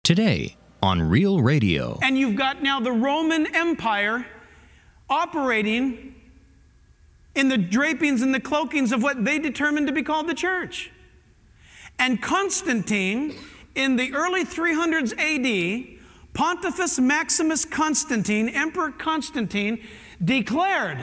Today on Real Radio. And you've got now the Roman Empire operating in the drapings and the cloakings of what they determined to be called the church. And Constantine, in the early 300s AD, Pontifex Maximus Constantine, Emperor Constantine, declared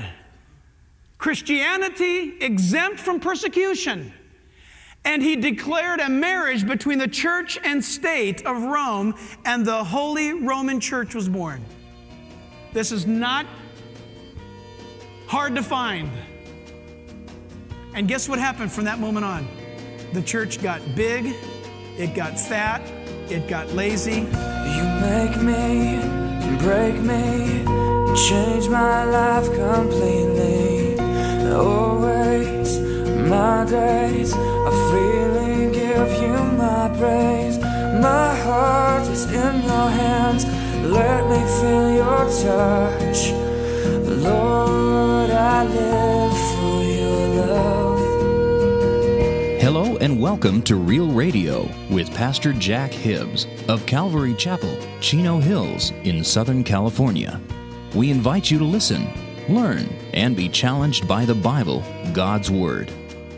Christianity exempt from persecution. And he declared a marriage between the church and state of Rome, and the Holy Roman Church was born. This is not hard to find. And guess what happened from that moment on? The church got big, it got fat, it got lazy. You make me, break me, change my life completely. Always my days are freely give you my praise. My heart is in your hands, let me feel your touch. Lord, I live for your love. Hello and welcome to Real Radio with Pastor Jack Hibbs of Calvary Chapel, Chino Hills in Southern California. We invite you to listen, learn, and be challenged by the Bible, God's Word.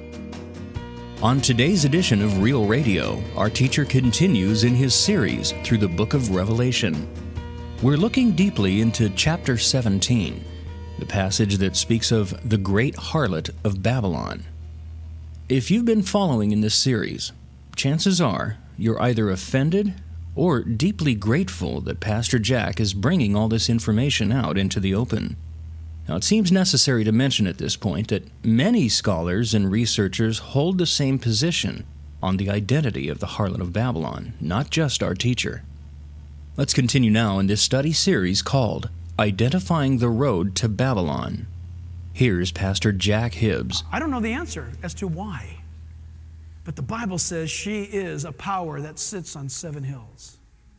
On today's edition of Real Radio, our teacher continues in his series through the book of Revelation. We're looking deeply into chapter 17, the passage that speaks of the great harlot of Babylon. If you've been following in this series, chances are you're either offended or deeply grateful that Pastor Jack is bringing all this information out into the open. Now, it seems necessary to mention at this point that many scholars and researchers hold the same position on the identity of the harlot of Babylon, not just our teacher. Let's continue now in this study series called Identifying the Road to Babylon. Here's Pastor Jack Hibbs. I don't know the answer as to why, but the Bible says she is a power that sits on 7 hills.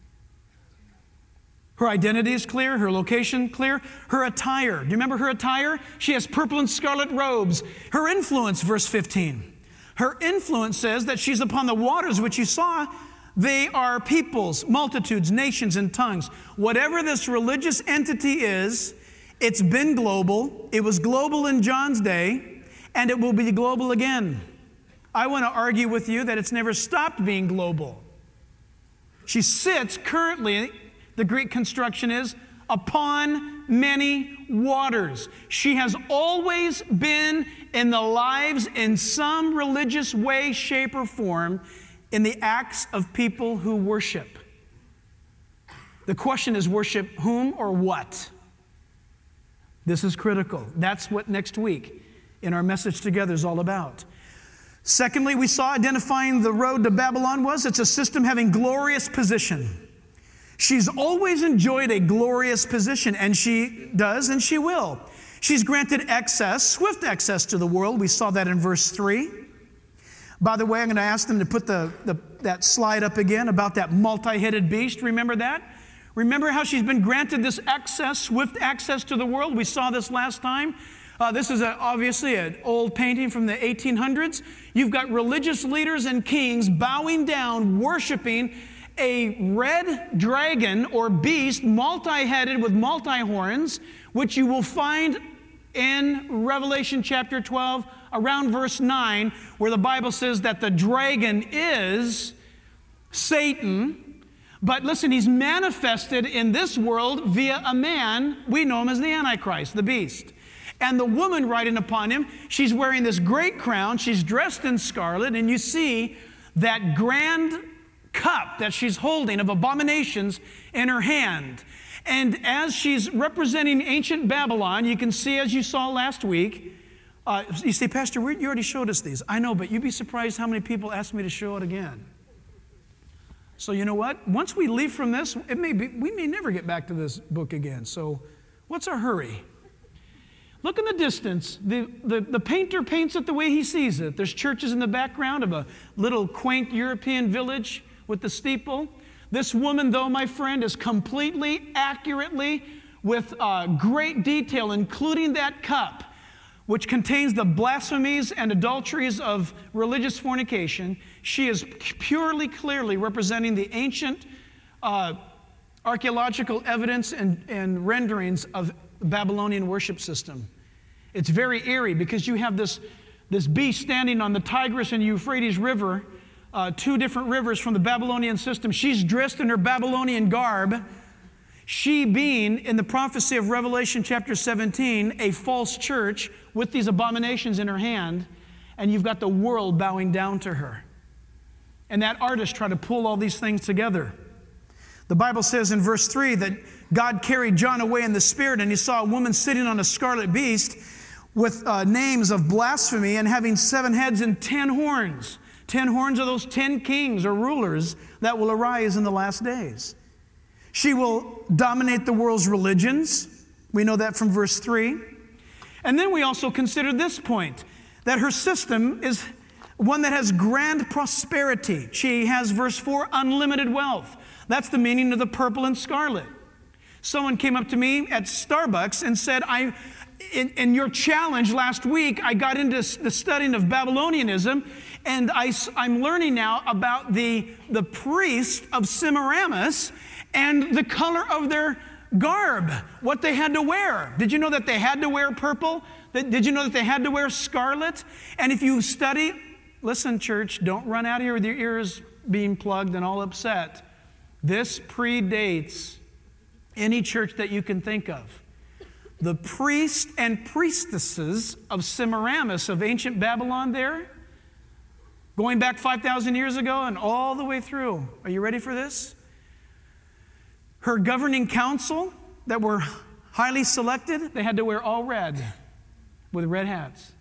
Her identity is clear, her location clear, her attire. Do you remember her attire? She has purple and scarlet robes. Her influence, verse 15. Her influence says that she's upon the waters which you saw. They are peoples, multitudes, nations, and tongues. Whatever this religious entity is, it's been global. It was global in John's day, and it will be global again. I want to argue with you that it's never stopped being global. She sits currently, the Greek construction is, upon many waters. She has always been in the lives in some religious way, shape, or form in the acts of people who worship. The question is, worship whom or what? This is critical. That's what next week in our message together is all about. Secondly, we saw identifying the road to Babylon was it's a system having glorious position. She's always enjoyed a glorious position, and she does, and she will. She's granted access, swift access to the world. We saw that in verse 3. By the way, I'm going to ask them to put that slide up again about that multi-headed beast. Remember that? Remember how she's been granted this access, swift access to the world? We saw this last time. This is obviously an old painting from the 1800s. You've got religious leaders and kings bowing down, worshiping a red dragon or beast, multi-headed with multi-horns, which you will find in Revelation chapter 12, around verse 9, where the Bible says that the dragon is Satan. But listen, he's manifested in this world via a man. We know him as the Antichrist, the beast. And the woman riding upon him, she's wearing this great crown. She's dressed in scarlet, and you see that grand cup that she's holding of abominations in her hand. And as she's representing ancient Babylon, you can see, as you saw last week, you say, Pastor, you already showed us these. I know, but you'd be surprised how many people ask me to show it again. So you know what? Once we leave from this, we may never get back to this book again. So what's our hurry? Look in the distance. The painter paints it the way he sees it. There's churches in the background of a little quaint European village with the steeple. This woman, though, my friend, is completely, accurately, with great detail, including that cup, which contains the blasphemies and adulteries of religious fornication. She is purely, clearly representing the ancient archaeological evidence and renderings of the Babylonian worship system. It's very eerie because you have this beast standing on the Tigris and Euphrates River, two different rivers from the Babylonian system. She's dressed in her Babylonian garb. She being, in the prophecy of Revelation chapter 17, a false church with these abominations in her hand, and you've got the world bowing down to her. And that artist tried to pull all these things together. The Bible says in verse 3 that God carried John away in the Spirit, and he saw a woman sitting on a scarlet beast with names of blasphemy and having 7 heads and 10 horns. 10 horns are those 10 kings or rulers that will arise in the last days. She will dominate the world's religions. We know that from verse 3. And then we also consider this point, that her system is one that has grand prosperity. She has, verse 4, unlimited wealth. That's the meaning of the purple and scarlet. Someone came up to me at Starbucks and said, in your challenge last week, I got into the studying of Babylonianism, and I'm learning now about the priest of Semiramis and the color of their garb, what they had to wear. Did you know that they had to wear purple? Did you know that they had to wear scarlet? And if you study, listen, church, don't run out here with your ears being plugged and all upset. This predates any church that you can think of. The priests and priestesses of Semiramis of ancient Babylon there, going back 5,000 years ago and all the way through. Are you ready for this? Her governing council that were highly selected, they had to wear all red with red hats.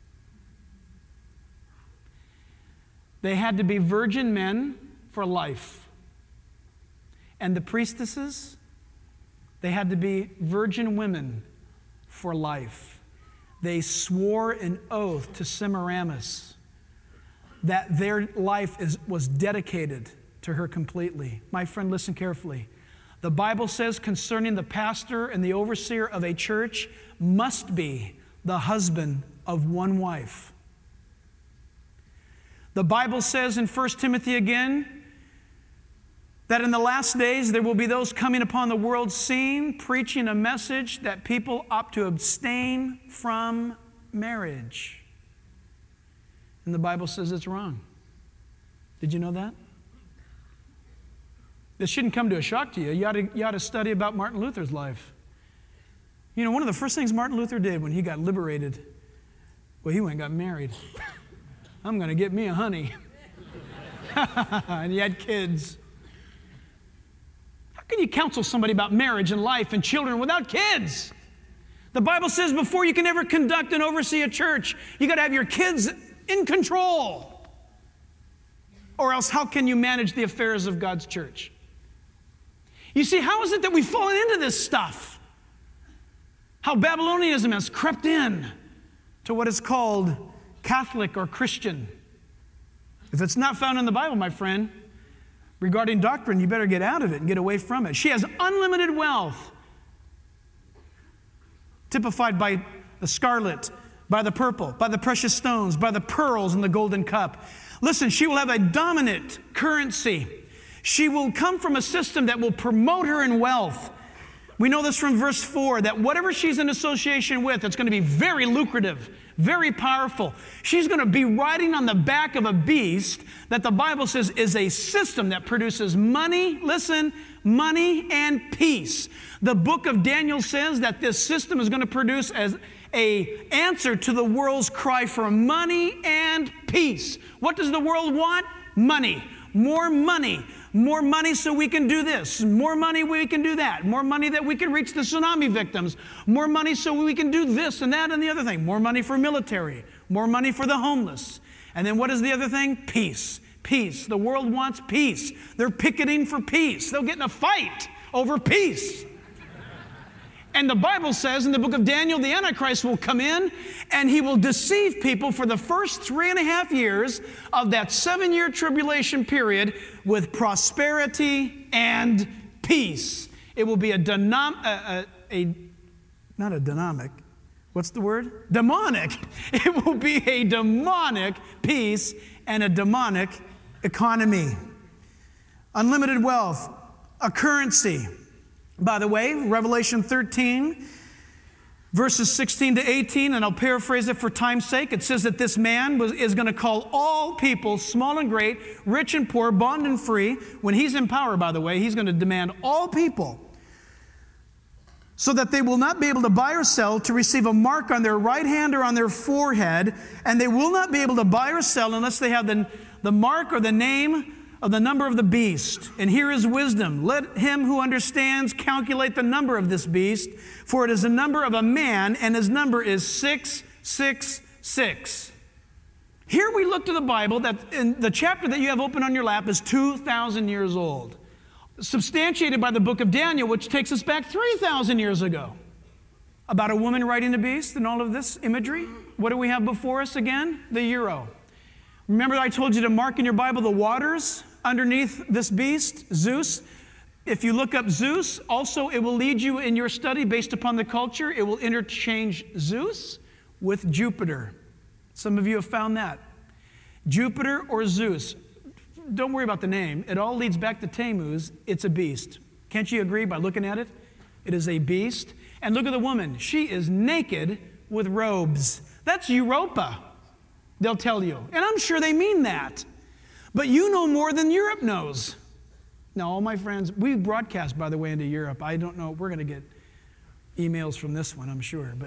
They had to be virgin men for life. And the priestesses, they had to be virgin women for life. They swore an oath to Semiramis that their life was dedicated to her completely. My friend, listen carefully. The Bible says concerning the pastor and the overseer of a church must be the husband of one wife. The Bible says in 1 Timothy again, that in the last days there will be those coming upon the world scene preaching a message that people ought to abstain from marriage. And the Bible says it's wrong. Did you know that? This shouldn't come to a shock to you. You ought to study about Martin Luther's life. You know, one of the first things Martin Luther did when he got liberated, well, he went and got married. I'm going to get me a honey. And he had kids. How can you counsel somebody about marriage and life and children without kids? The Bible says before you can ever conduct and oversee a church, you got to have your kids in control. Or else how can you manage the affairs of God's church? You see, how is it that we've fallen into this stuff? How Babylonianism has crept in to what is called Catholic or Christian. If it's not found in the Bible, my friend, regarding doctrine, you better get out of it and get away from it. She has unlimited wealth, typified by the scarlet, by the purple, by the precious stones, by the pearls and the golden cup. Listen, she will have a dominant currency. She will come from a system that will promote her in wealth. We know this from verse 4, that whatever she's in association with, it's going to be very lucrative, very powerful. She's going to be riding on the back of a beast that the Bible says is a system that produces money, listen, money and peace. The book of Daniel says that this system is going to produce as an answer to the world's cry for money and peace. What does the world want? Money. More money. More money so we can do this. More money we can do that. More money that we can reach the tsunami victims. More money so we can do this and that and the other thing. More money for military. More money for the homeless. And then what is the other thing? Peace. Peace. The world wants peace. They're picketing for peace. They'll get in a fight over peace. And the Bible says in the book of Daniel, the Antichrist will come in and he will deceive people for the first 3.5 years of that 7-year tribulation period with prosperity and peace. It will be not a dynamic. What's the word? Demonic. It will be a demonic peace and a demonic economy. Unlimited wealth, a currency. By the way, Revelation 13, verses 16 to 18, and I'll paraphrase it for time's sake. It says that this man is going to call all people, small and great, rich and poor, bond and free. When he's in power, by the way, he's going to demand all people, so that they will not be able to buy or sell, to receive a mark on their right hand or on their forehead, and they will not be able to buy or sell unless they have the mark or the name of the number of the beast. And here is wisdom. Let him who understands calculate the number of this beast, for it is the number of a man, and his number is 666. Here we look to the Bible that in the chapter that you have open on your lap is 2,000 years old, substantiated by the book of Daniel, which takes us back 3,000 years ago, about a woman riding the beast and all of this imagery. What do we have before us again? The euro. Remember I told you to mark in your Bible the waters underneath this beast, Zeus. If you look up Zeus, also it will lead you in your study based upon the culture. It will interchange Zeus with Jupiter. Some of you have found that. Jupiter or Zeus. Don't worry about the name. It all leads back to Tammuz. It's a beast. Can't you agree by looking at it? It is a beast. And look at the woman. She is naked with robes. That's Europa, they'll tell you. And I'm sure they mean that. But you know more than Europe knows. Now, all my friends, we broadcast, by the way, into Europe. I don't know. We're going to get emails from this one, I'm sure. But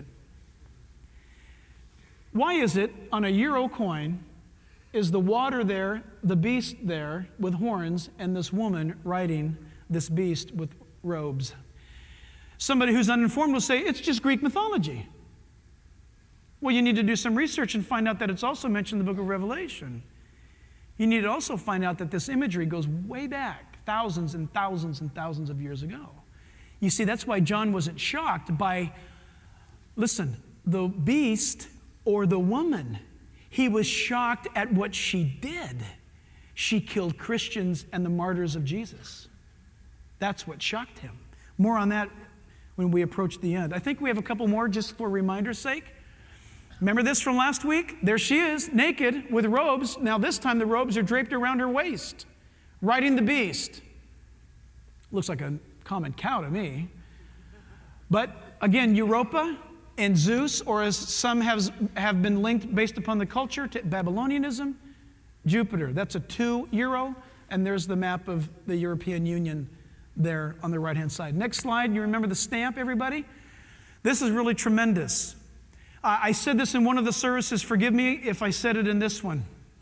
why is it on a euro coin is the water there, the beast there with horns, and this woman riding this beast with robes? Somebody who's uninformed will say, it's just Greek mythology. Well, you need to do some research and find out that it's also mentioned in the book of Revelation. You need to also find out that this imagery goes way back, thousands and thousands and thousands of years ago. You see, that's why John wasn't shocked by, listen, the beast or the woman. He was shocked at what she did. She killed Christians and the martyrs of Jesus. That's what shocked him. More on that when we approach the end. I think we have a couple more just for reminder's sake. Remember this from last week? There she is, naked with robes. Now this time the robes are draped around her waist, riding the beast. Looks like a common cow to me. But again, Europa and Zeus, or as some have been linked based upon the culture to Babylonianism, Jupiter. That's a 2 euro, and there's the map of the European Union there on the right-hand side. Next slide, you remember the stamp, everybody? This is really tremendous. I said this in one of the services. Forgive me if I said it in this one.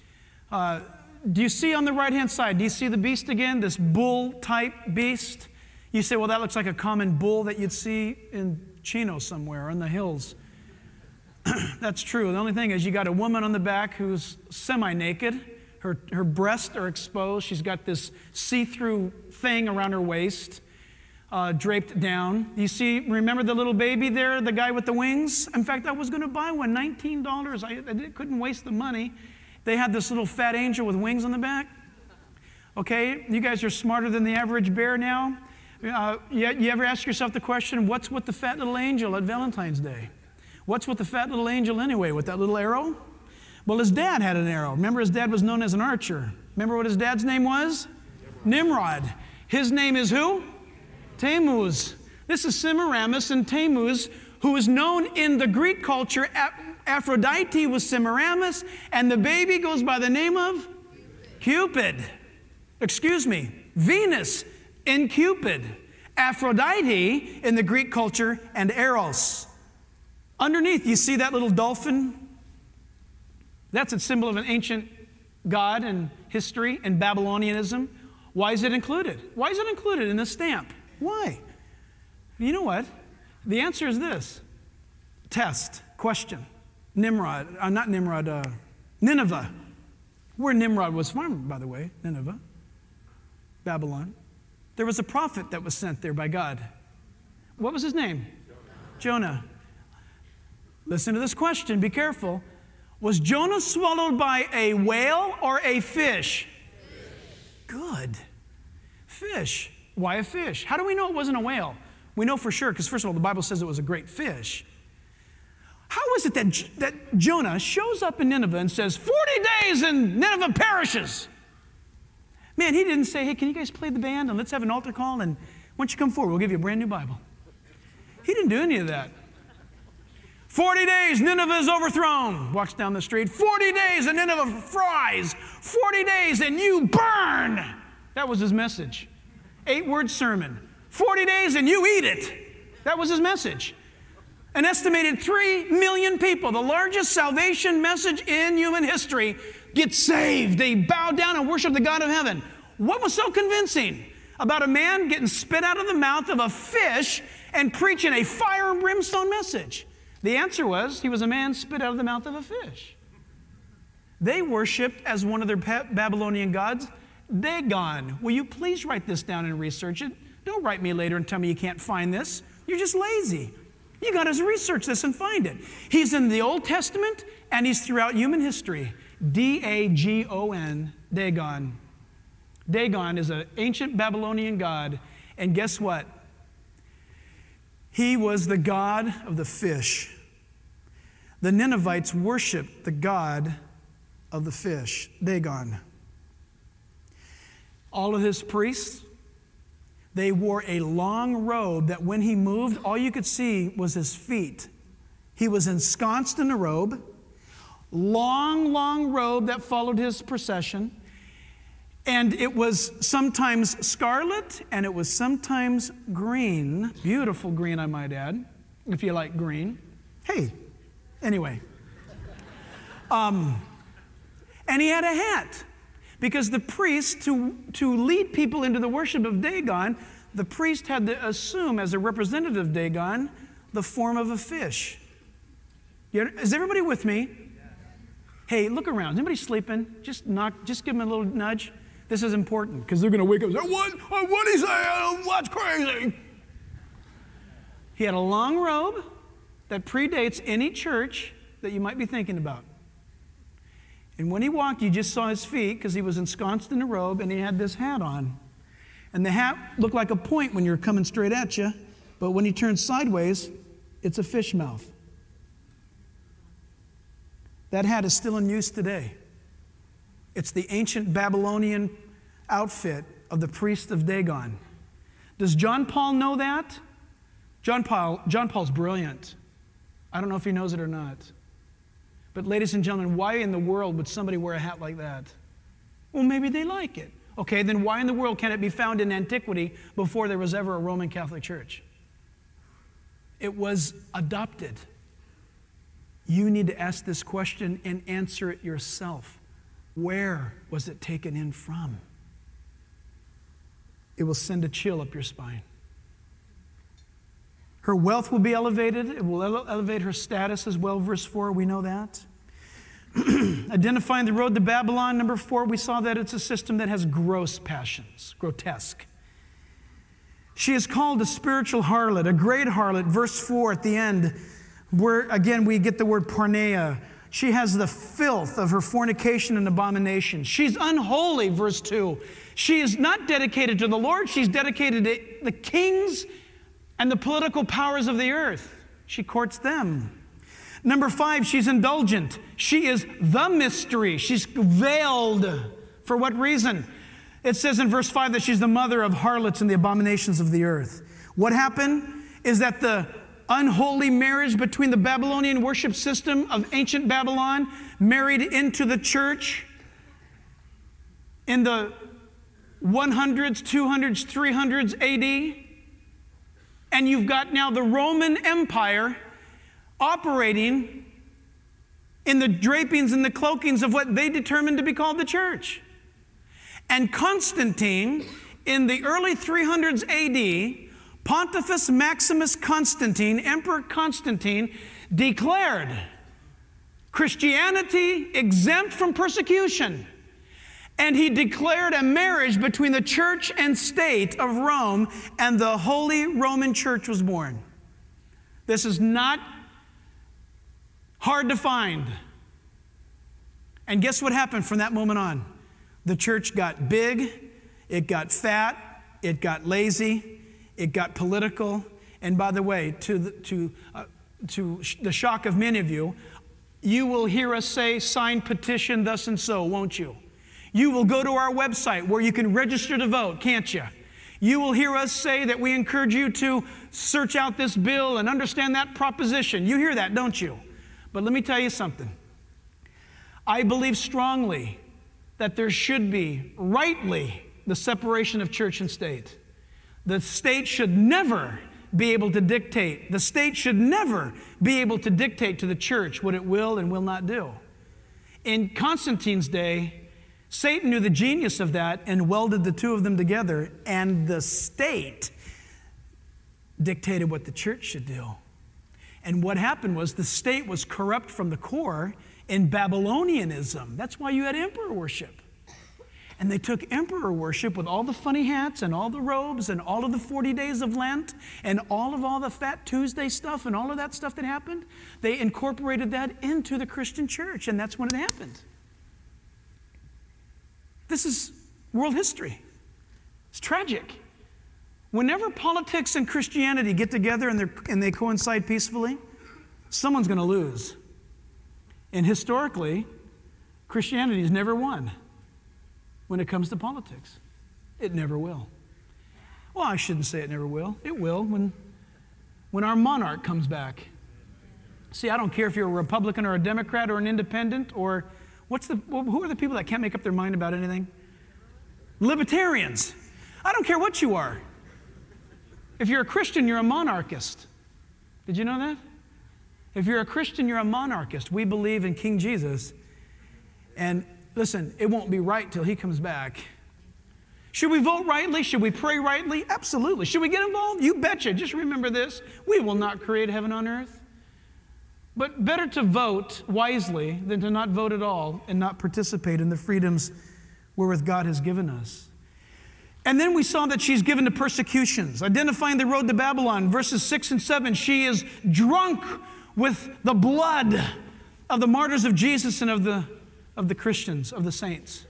Do you see on the right-hand side, do you see the beast again, this bull-type beast? You say, well, that looks like a common bull that you'd see in Chino somewhere in the hills. That's true. The only thing is you got a woman on the back who's semi-naked. Her breasts are exposed. She's got this see-through thing around her waist, draped down. You see, remember the little baby there, the guy with the wings? In fact, I was going to buy one, $19. I couldn't waste the money. They had this little fat angel with wings on the back. Okay, you guys are smarter than the average bear now. You ever ask yourself the question, what's with the fat little angel at Valentine's Day? What's with the fat little angel anyway, with that little arrow? Well, his dad had an arrow. Remember, his dad was known as an archer. Remember what his dad's name was? Nimrod. His name is who? Tammuz. This is Semiramis and Tammuz, who is known in the Greek culture. Aphrodite was Semiramis, and the baby goes by the name of Cupid. Excuse me, Venus in Cupid. Aphrodite in the Greek culture, and Eros. Underneath, you see that little dolphin? That's a symbol of an ancient god in history and Babylonianism. Why is it included? Why is it included in this stamp? Why? You know what? The answer is this. Test, question. Nineveh, where Nimrod was from, by the way, Nineveh, Babylon. There was a prophet that was sent there by God. What was his name? Jonah. Listen to this question, be careful. Was Jonah swallowed by a whale or a fish? Good. Fish. Why a fish? How do we know it wasn't a whale? We know for sure because, first of all, the Bible says it was a great fish. How is it that Jonah shows up in Nineveh and says, 40 days and Nineveh perishes? Man, he didn't say, hey, can you guys play the band and let's have an altar call and why don't you come forward, we'll give you a brand new Bible. He didn't do any of that. 40 days, Nineveh is overthrown. Walks down the street. 40 days and Nineveh fries. 40 days and you burn. That was his message. 8-word sermon. 40 days and you eat it. That was his message. An estimated 3 million people, the largest salvation message in human history, get saved. They bow down and worship the God of heaven. What was so convincing about a man getting spit out of the mouth of a fish and preaching a fire and brimstone message? The answer was, he was a man spit out of the mouth of a fish. They worshiped as one of their Babylonian gods, Dagon. Will you please write this down and research it? Don't write me later and tell me you can't find this. You're just lazy. You got to research this and find it. He's in the Old Testament and he's throughout human history. D-A-G-O-N, Dagon. Dagon is an ancient Babylonian god, and guess what? He was the god of the fish. The Ninevites worshiped the god of the fish, Dagon. All of his priests, they wore a long robe that when he moved, all you could see was his feet. He was ensconced in a robe, long robe that followed his procession. And it was sometimes scarlet, and it was sometimes green. Beautiful green, I might add, if you like green. Hey, anyway. And he had a hat, because the priest, to lead people into the worship of Dagon, the priest had to assume, as a representative of Dagon, the form of a fish. Is everybody with me? Hey, look around. Is anybody sleeping? Just give them a little nudge. This is important because they're going to wake up and say, what he say? What's crazy? He had a long robe that predates any church that you might be thinking about. And when he walked, you just saw his feet because he was ensconced in a robe and he had this hat on. And the hat looked like a point when you're coming straight at you, but when he turned sideways, it's a fish mouth. That hat is still in use today. It's the ancient Babylonian outfit of the priest of Dagon. Does John Paul know that? John Paul's brilliant. I don't know if he knows it or not. But ladies and gentlemen, why in the world would somebody wear a hat like that? Well, maybe they like it. Okay, then why in the world can it be found in antiquity before there was ever a Roman Catholic Church? It was adopted. You need to ask this question and answer it yourself. Where was it taken in from? It will send a chill up your spine. Her wealth will be elevated. It will elevate her status as well. Verse 4, we know that. Identifying the road to Babylon. Number 4, we saw that it's a system that has gross passions, grotesque. She is called a spiritual harlot, a great harlot. Verse 4 at the end, where again we get the word porneia. She has the filth of her fornication and abomination. She's unholy, verse 2. She is not dedicated to the Lord. She's dedicated to the kings and the political powers of the earth. She courts them. Number 5, she's indulgent. She is the mystery. She's veiled. For what reason? It says in verse 5 that she's the mother of harlots and the abominations of the earth. What happened is that the unholy marriage between the Babylonian worship system of ancient Babylon married into the church in the 100s, 200s, 300s AD. And you've got now the Roman Empire operating in the drapings and the cloakings of what they determined to be called the church. And Constantine, in the early 300s AD, Pontifex Maximus Constantine, Emperor Constantine, declared Christianity exempt from persecution. And he declared a marriage between the church and state of Rome, and the Holy Roman Church was born. This is not hard to find. And guess what happened from that moment on? The church got big, it got fat, it got lazy, it got political. And by the way, to the shock of many of you, you will hear us say, sign petition thus and so, won't you? You will go to our website where you can register to vote, can't you? You will hear us say that we encourage you to search out this bill and understand that proposition. You hear that, don't you? But let me tell you something. I believe strongly that there should be, rightly, the separation of church and state. The state should never be able to dictate. The state should never be able to dictate to the church what it will and will not do. In Constantine's day, Satan knew the genius of that and welded the two of them together, and the state dictated what the church should do. And what happened was the state was corrupt from the core in Babylonianism. That's why you had emperor worship. And they took emperor worship with all the funny hats and all the robes and all of the 40 days of Lent and all the Fat Tuesday stuff and all of that stuff that happened. They incorporated that into the Christian church, and that's when it happened. This is world history. It's tragic. Whenever politics and Christianity get together and they coincide peacefully, someone's going to lose. And historically, Christianity has never won when it comes to politics. It never will. Well, I shouldn't say it never will. It will when our monarch comes back. See, I don't care if you're a Republican or a Democrat or an independent or who are the people that can't make up their mind about anything? Libertarians. I don't care what you are. If you're a Christian, you're a monarchist. Did you know that? If you're a Christian, you're a monarchist. We believe in King Jesus. And listen, it won't be right till he comes back. Should we vote rightly? Should we pray rightly? Absolutely. Should we get involved? You betcha. Just remember this. We will not create heaven on earth. But better to vote wisely than to not vote at all and not participate in the freedoms wherewith God has given us. And then we saw that she's given to persecutions. Identifying the road to Babylon, verses 6 and 7, she is drunk with the blood of the martyrs of Jesus and of the Christians, of the saints.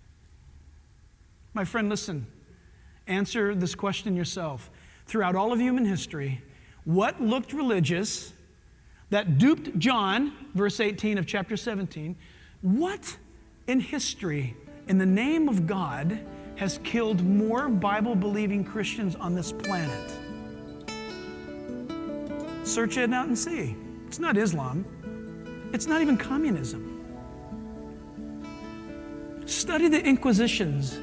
My friend, listen. Answer this question yourself. Throughout all of human history, what looked religious that duped John, verse 18 of chapter 17, what in history, in the name of God, has killed more Bible-believing Christians on this planet? Search it out and see. It's not Islam. It's not even communism. Study the Inquisitions.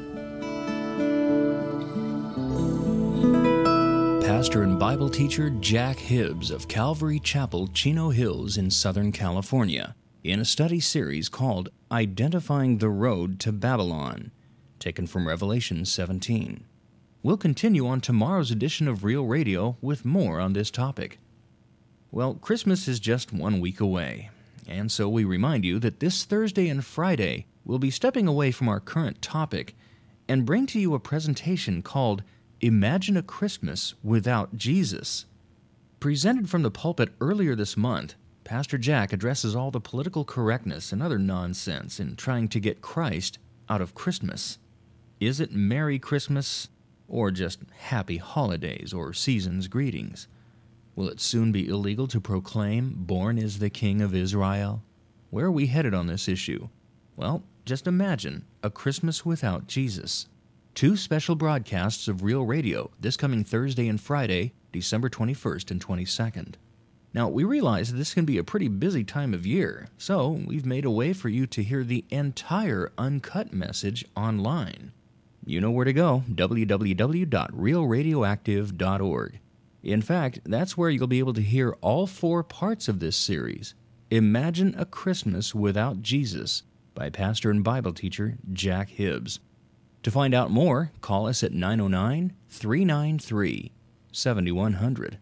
Pastor and Bible teacher Jack Hibbs of Calvary Chapel, Chino Hills in Southern California, in a study series called Identifying the Road to Babylon, taken from Revelation 17. We'll continue on tomorrow's edition of Real Radio with more on this topic. Well, Christmas is just 1 week away, and so we remind you that this Thursday and Friday we'll be stepping away from our current topic and bring to you a presentation called Imagine a Christmas Without Jesus. Presented from the pulpit earlier this month, Pastor Jack addresses all the political correctness and other nonsense in trying to get Christ out of Christmas. Is it Merry Christmas or just Happy Holidays or Season's Greetings? Will it soon be illegal to proclaim, "Born is the King of Israel"? Where are we headed on this issue? Well, just imagine a Christmas without Jesus. 2 special broadcasts of Real Radio this coming Thursday and Friday, December 21st and 22nd. Now, we realize this can be a pretty busy time of year, so we've made a way for you to hear the entire uncut message online. You know where to go, www.realradioactive.org. In fact, that's where you'll be able to hear all 4 parts of this series, Imagine a Christmas Without Jesus, by pastor and Bible teacher Jack Hibbs. To find out more, call us at 909-393-7100.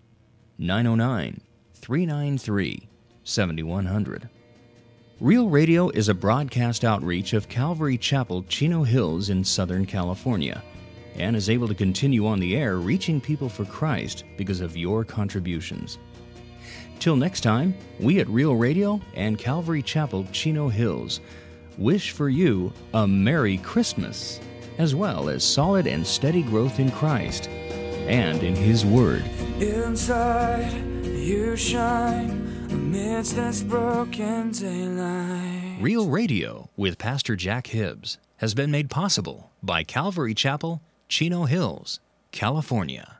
909-393-7100. Real Radio is a broadcast outreach of Calvary Chapel, Chino Hills in Southern California, and is able to continue on the air reaching people for Christ because of your contributions. Till next time, we at Real Radio and Calvary Chapel, Chino Hills wish for you a Merry Christmas, as well as solid and steady growth in Christ and in His Word. Inside you shine amidst this broken daylight. Real Radio with Pastor Jack Hibbs. has been made possible by Calvary Chapel, Chino Hills, California.